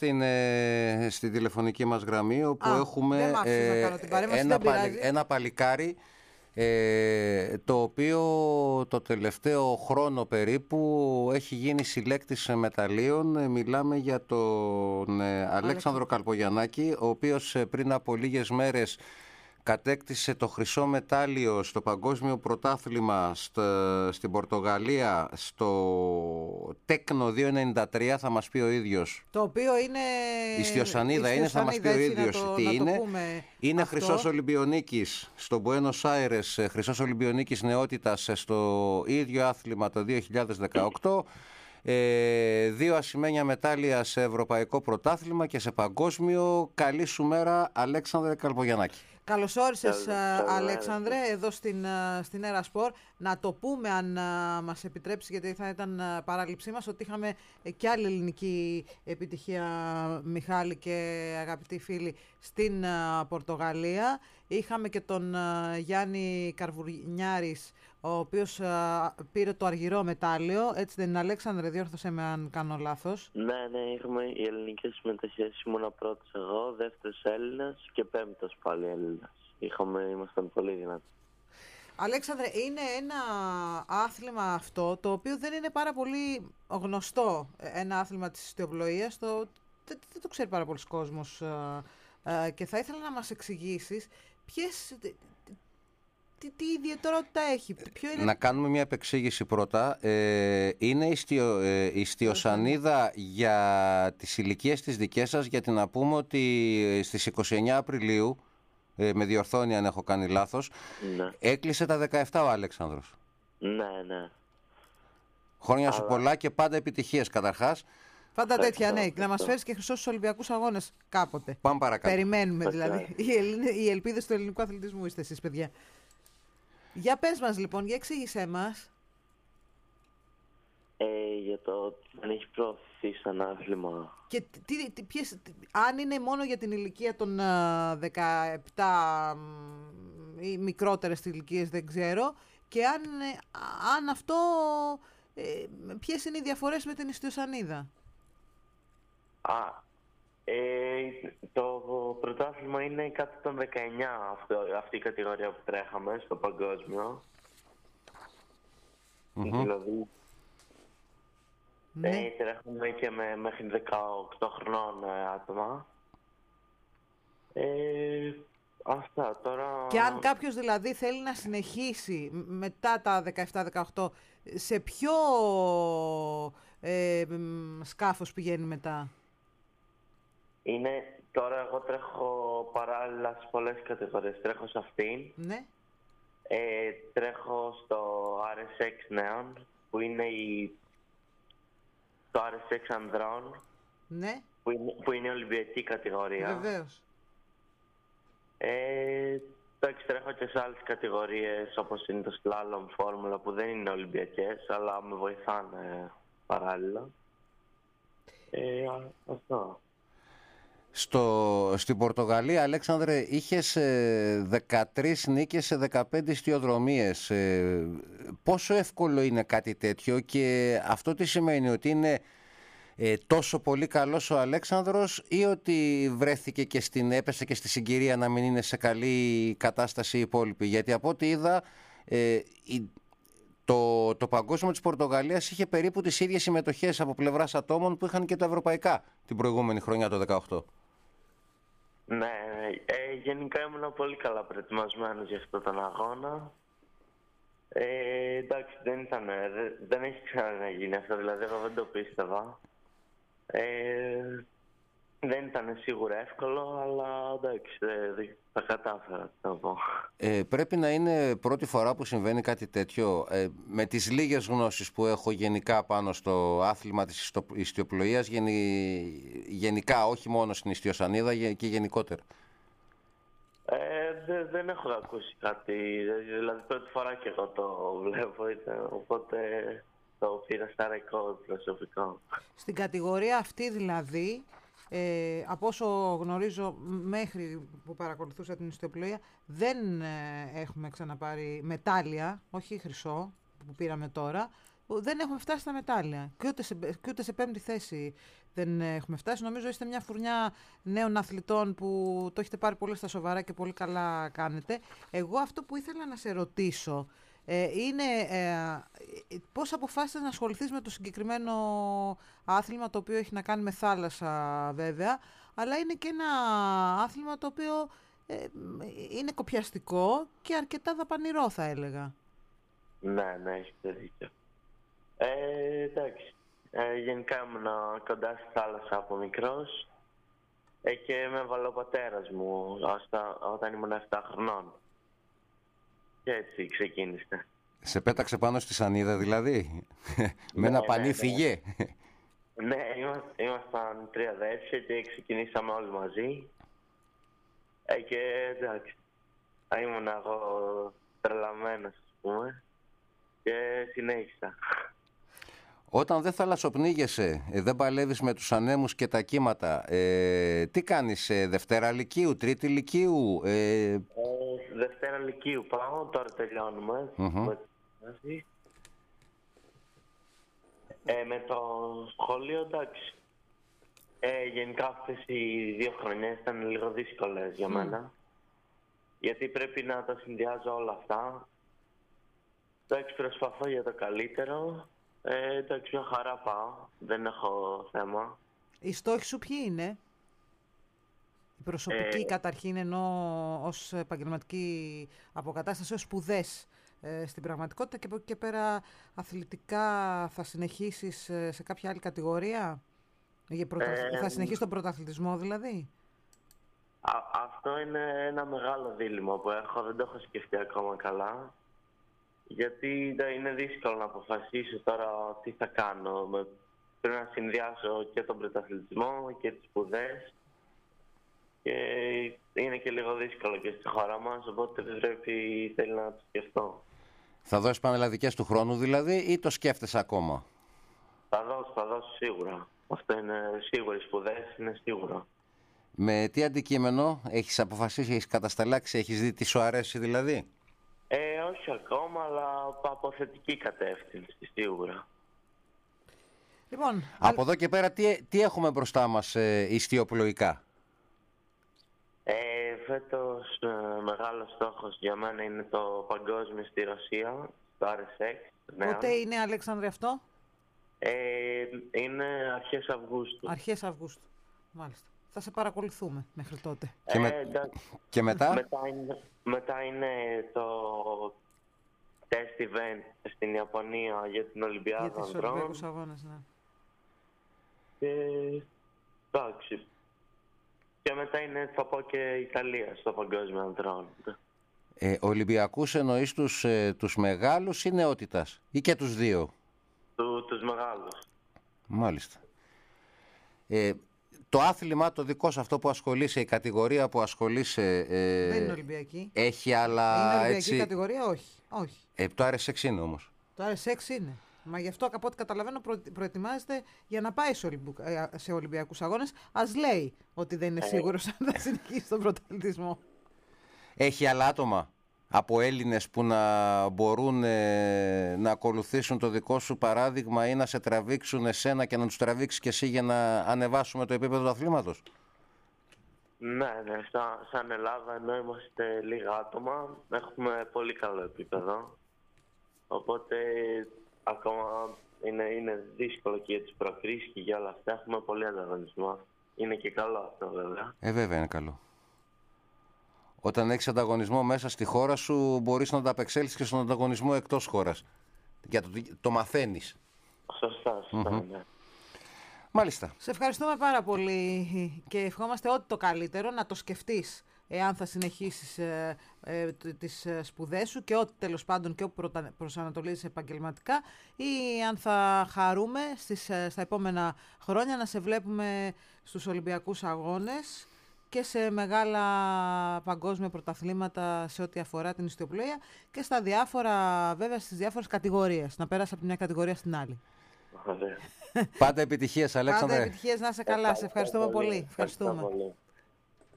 στην τηλεφωνική μας γραμμή, όπου έχουμε ένα παλικάρι το οποίο το τελευταίο χρόνο περίπου έχει γίνει συλλέκτης μεταλλίων. Μιλάμε για τον Αλέξανδρο Καλπογιαννάκη, ο οποίος πριν από λίγες μέρες κατέκτησε το χρυσό μετάλλιο στο παγκόσμιο πρωτάθλημα στην Πορτογαλία, στο Τέκνο 293, θα μας πει ο ίδιος. Το οποίο είναι... Ιστιοσανίδα είναι, θα μας πει ο ίδιος τι είναι. Είναι χρυσός Ολυμπιονίκης στο Μπουένος Άιρες, χρυσός Ολυμπιονίκης νεότητας στο ίδιο άθλημα το 2018. 2 ασημένια μετάλλια σε ευρωπαϊκό πρωτάθλημα και σε παγκόσμιο. Καλή σου μέρα, Αλέξανδρε Καλπογιαννάκη. Καλώς όρισες, Αλέξανδρε, εδώ στην Έρα Σπορ. Να το πούμε, αν μας επιτρέψει, γιατί θα ήταν παράληψή μας, ότι είχαμε και άλλη ελληνική επιτυχία, Μιχάλη και αγαπητοί φίλοι, στην Πορτογαλία. Είχαμε και τον Γιάννη Καρβουνιάρης, ο οποίος πήρε το αργυρό μετάλλιο. Έτσι δεν είναι, Αλέξανδρε? Διόρθωσέ με αν κάνω λάθος. Ναι, είχαμε οι ελληνικές συμμετοχές. Ήμουν πρώτος εγώ, δεύτερος Έλληνας και πέμπτος πάλι Έλληνας. Ήμασταν πολύ δυνατοί. Αλέξανδρε, είναι ένα άθλημα αυτό το οποίο δεν είναι πάρα πολύ γνωστό. Ένα άθλημα της ιστιοπλοείας, δεν το ξέρει πάρα πολλοί κόσμος, και θα ήθελα να μας εξηγήσεις τι ιδιαιτερότητα έχει. Είναι... Να κάνουμε μια επεξήγηση πρώτα. Είναι ιστιοσανίδα για τις ηλικίες της δικές σας, γιατί να πούμε ότι στις 29 Απριλίου, με διορθώνει αν έχω κάνει λάθος, ναι, έκλεισε τα 17 ο Αλέξανδρος. Ναι. Χρόνια σου πολλά και πάντα επιτυχίες καταρχάς. Πάντα τέτοια, ναι. Να μας φέρεις και χρυσό στους Ολυμπιακούς Αγώνες κάποτε. Πάμε παρακάτω. Περιμένουμε δηλαδή. Οι ελπίδες του ελληνικού αθλητισμού είστε εσείς, παιδιά. Για πες μας λοιπόν, για εξήγησέ μας. Για το ότι δεν έχει προωθηθεί σαν άθλημα. Και αν είναι μόνο για την ηλικία των 17 ή μικρότερες ηλικίες, δεν ξέρω. Και αν αυτό, ποιες είναι οι διαφορές με την ιστιοσανίδα? Το πρωτάθλημα είναι κάτω των 19, αυτή η κατηγορία που τρέχαμε στο παγκόσμιο. Δηλαδή, τρέχουμε και μέχρι 18 χρονών άτομα. Αυτά τώρα... Και αν κάποιος δηλαδή θέλει να συνεχίσει μετά τα 17-18, σε ποιο σκάφος πηγαίνει μετά? Τώρα εγώ τρέχω παράλληλα σε πολλές κατηγορίες. Τρέχω σε αυτήν. Ναι. Τρέχω στο RSX νέων, που είναι το RSX ανδρών. Ναι. Που είναι ολυμπιακή κατηγορία. Βεβαίως. Τρέχω και σε άλλες κατηγορίες, όπως είναι το slalom, φόρμουλα, που δεν είναι ολυμπιακές, αλλά με βοηθάνε παράλληλα. Αυτό. Στην Πορτογαλία, Αλέξανδρε, είχες 13 νίκες σε 15 ιστιοδρομίες. Πόσο εύκολο είναι κάτι τέτοιο και αυτό τι σημαίνει, ότι είναι τόσο πολύ καλός ο Αλέξανδρος, ή ότι βρέθηκε και έπεσε και στη συγκυρία να μην είναι σε καλή κατάσταση οι υπόλοιποι? Γιατί από ό,τι είδα, το παγκόσμιο της Πορτογαλίας είχε περίπου τις ίδιες συμμετοχές από πλευράς ατόμων που είχαν και τα ευρωπαϊκά την προηγούμενη χρονιά, το 2018. Ναι, γενικά ήμουν πολύ καλά προετοιμασμένος για αυτόν τον αγώνα. Εντάξει, δεν έχει ξαναγίνει αυτό, δηλαδή εγώ δεν το πίστευα. Δεν ήταν σίγουρα εύκολο, αλλά εντάξει, τα κατάφερα, να πω. Πρέπει να είναι πρώτη φορά που συμβαίνει κάτι τέτοιο. Με τις λίγες γνώσεις που έχω γενικά πάνω στο άθλημα της ιστιοπλοείας, γενικά, όχι μόνο στην ιστιοσανίδα και γενικότερα. Δεν έχω ακούσει κάτι, δηλαδή πρώτη φορά και εγώ το βλέπω, οπότε το πήρα στα ρεκόρ προσωπικό. Στην κατηγορία αυτή δηλαδή, από όσο γνωρίζω μέχρι που παρακολουθούσα την ιστιοπλοεία, δεν έχουμε ξαναπάρει μετάλλια, όχι χρυσό που πήραμε τώρα, δεν έχουμε φτάσει στα μετάλλια και ούτε σε πέμπτη θέση δεν έχουμε φτάσει. Νομίζω είστε μια φουρνιά νέων αθλητών που το έχετε πάρει πολύ στα σοβαρά και πολύ καλά κάνετε. Εγώ αυτό που ήθελα να σε ρωτήσω είναι πώς αποφάσισες να ασχοληθείς με το συγκεκριμένο άθλημα, το οποίο έχει να κάνει με θάλασσα βέβαια, αλλά είναι και ένα άθλημα το οποίο είναι κοπιαστικό και αρκετά δαπανηρό, θα έλεγα. Ναι, έχετε δίκιο. Εντάξει. Γενικά ήμουν κοντά στη θάλασσα από μικρός και με έβαλε ο πατέρας μου όταν ήμουν 7 χρονών. Και έτσι ξεκίνησε. Σε πέταξε πάνω στη σανίδα δηλαδή? Με ένα πανί φύγε? Ναι, ήμασταν 3 αδέρφια και ξεκινήσαμε όλοι μαζί. Και εντάξει, ήμουν εγώ τρελαμένος, ας πούμε, και συνέχισα. Όταν δεν θαλασσοπνίγεσαι, δεν παλεύεις με τους ανέμους και τα κύματα, τι κάνεις, Δευτέρα Λυκείου, Τρίτη Λυκείου? Δευτέρα Λυκείου πάω, τώρα τελειώνουμε. Με το σχολείο, εντάξει. Γενικά αυτές οι 2 χρονιές ήταν λίγο δύσκολες για μένα. Γιατί πρέπει να τα συνδυάζω όλα αυτά. Εντάξει, προσπαθώ για το καλύτερο. Εντάξει, μια χαρά πάω. Δεν έχω θέμα. Οι στόχοι σου ποιοι είναι? Η προσωπική καταρχήν, ενώ ως επαγγελματική αποκατάσταση, ως σπουδές στην πραγματικότητα, και από εκεί και πέρα αθλητικά θα συνεχίσεις σε κάποια άλλη κατηγορία? Θα συνεχίσεις τον πρωταθλητισμό δηλαδή? Αυτό είναι ένα μεγάλο δίλημμα που έχω. Δεν το έχω σκεφτεί ακόμα καλά. Γιατί είναι δύσκολο να αποφασίσω τώρα τι θα κάνω. Πρέπει να συνδυάσω και τον πρωταθλητισμό και τις σπουδές. Και είναι και λίγο δύσκολο και στη χώρα μας, οπότε θέλει να το σκεφτώ. Θα δώσεις πανελλαδικές του χρόνου δηλαδή, ή το σκέφτεσαι ακόμα? Θα δώσω σίγουρα. Αυτό είναι σίγουρο, οι σπουδές είναι σίγουρο. Με τι αντικείμενο έχεις αποφασίσει, έχεις κατασταλάξει, έχεις δει τι σου αρέσει δηλαδή? Όχι ακόμα, αλλά από θετική κατεύθυνση, σίγουρα. Λοιπόν, από εδώ και πέρα τι έχουμε μπροστά μας ιστιοπλοϊκά? Φέτος μεγάλος στόχος για μένα είναι το παγκόσμιο στη Ρωσία, το RSX. Πότε είναι, Αλέξανδρε, αυτό? Είναι αρχές Αυγούστου. Αρχές Αυγούστου, μάλιστα. Θα σε παρακολουθούμε μέχρι τότε. Και μετά? Μετά είναι το test event στην Ιαπωνία για την Ολυμπιάδα Ανδρών. Για τους Ολυμπιακούς Αγώνες, ναι. Εντάξει. Και μετά θα πάω και Ιταλία στο Παγκόσμιο Ανδρών. Ολυμπιακούς εννοείς τους μεγάλους ή νεότητας, ή και τους δύο? Τους μεγάλους. Μάλιστα. Το άθλημα το δικό σου, αυτό που ασχολείσαι, η κατηγορία που ασχολείσαι... δεν είναι Ολυμπιακή. Έχει άλλα... Είναι Ολυμπιακή κατηγορία, όχι. Το RSX είναι όμως. Το RSX είναι. Μα γι' αυτό, από ό,τι καταλαβαίνω, προετοιμάζεται για να πάει σε Ολυμπιακούς Αγώνες. Ας λέει ότι δεν είναι σίγουρος αν θα συνεχίσει τον πρωταθλητισμό. Έχει άλλα άτομα από Έλληνες που να μπορούν να ακολουθήσουν το δικό σου παράδειγμα ή να σε τραβήξουν εσένα και να τους τραβήξεις και εσύ για να ανεβάσουμε το επίπεδο του αθλήματος? Ναι, σαν Ελλάδα, ενώ είμαστε λίγα άτομα, έχουμε πολύ καλό επίπεδο. Οπότε ακόμα είναι δύσκολο και για τις προκρίσεις και για όλα αυτά. Έχουμε πολύ ανταγωνισμό. Είναι και καλό αυτό, βέβαια. Βέβαια είναι καλό. Όταν έχεις ανταγωνισμό μέσα στη χώρα σου, μπορείς να ανταπεξέλθεις και στον ανταγωνισμό εκτός χώρας. Το μαθαίνεις. Σωστά, ναι. Μάλιστα. Σε ευχαριστούμε πάρα πολύ και ευχόμαστε ό,τι το καλύτερο, να το σκεφτείς εάν θα συνεχίσεις τις σπουδές σου και ό,τι τέλος πάντων και όπου προσανατολίζεις επαγγελματικά, ή αν θα χαρούμε στα επόμενα χρόνια να σε βλέπουμε στους Ολυμπιακούς Αγώνες και σε μεγάλα παγκόσμια πρωταθλήματα σε ό,τι αφορά την ιστιοπλοεία και στα διάφορα, βέβαια στις διάφορες κατηγορίες, να πέρασε από τη μια κατηγορία στην άλλη. Ωραία. Πάντα επιτυχίες, Αλέξανδρε. Πάντα επιτυχίες, να είσαι καλά. Σε ευχαριστούμε πολύ. Ευχαριστούμε.